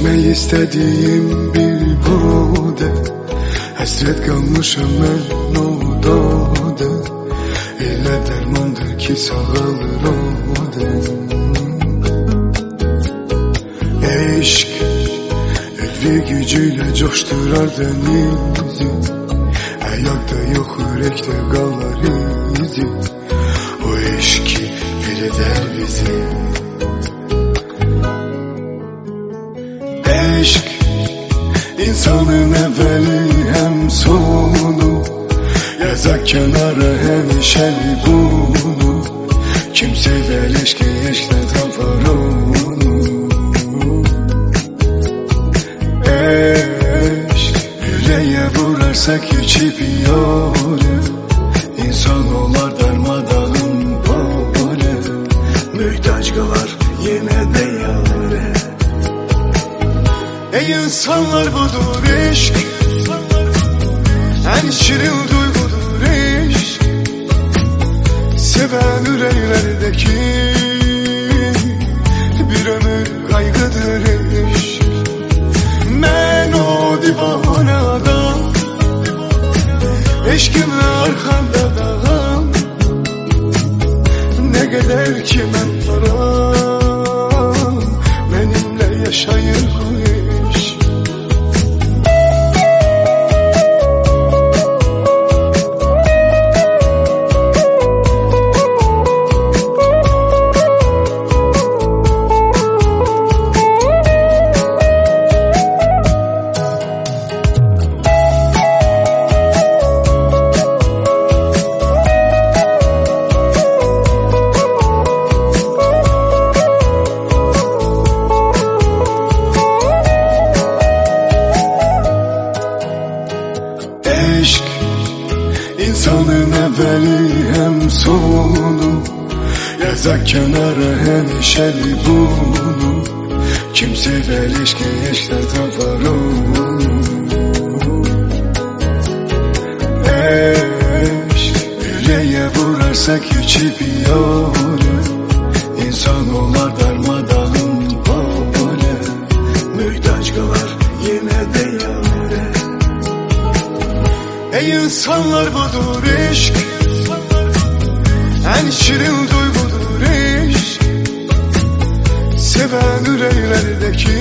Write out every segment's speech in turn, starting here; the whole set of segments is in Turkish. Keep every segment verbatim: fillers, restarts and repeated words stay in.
İçmek istediğim bir bode, hasret kalmışım ben o dode. Elə dermandır ki sağalır o de. Eşk ülvi gücüyle coşturar denizi, ayakta yok yürekte kalır izi. O eşki bir eder bizi. Eşk insanın evveli hem sonu, yazak kenara hem şeli bunu. Kimse beleş ki eşkle tapar onu. Eşk yüreğe vurarsak içip yore, İnsan olar darmadağın böyle, mühtaç kalar yine de yare. Ey insanlar budur eşk, en şirin duygudur eşk. Seven yüreklerdeki bir ömür kaygıdır eşk. Ben o divane adam, eşkimle arkanda dağım. Ne kadar ki ben param, benimle yaşayır bu eşk. Eşk insanın evveli hem sonu, yazak kenara hem şeli bunu. Kimse beleş ki eşkle tapar onu. Eşk yüreğe vurarsak içip yore, İnsan olar darmadağın böyle, mühtaç kalar yine de yare. Ey insanlar budur eşk, en şirin duygudur eşk. Seven yüreklerdeki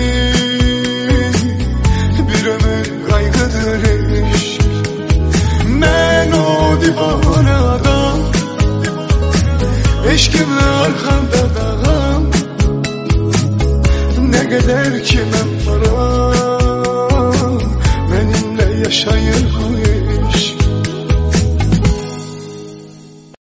bir ömür kaygıdır eşk. Ben o divane adam, eşkimle arkanda dağım. Ne kadar ki ben param, benimle yaşayır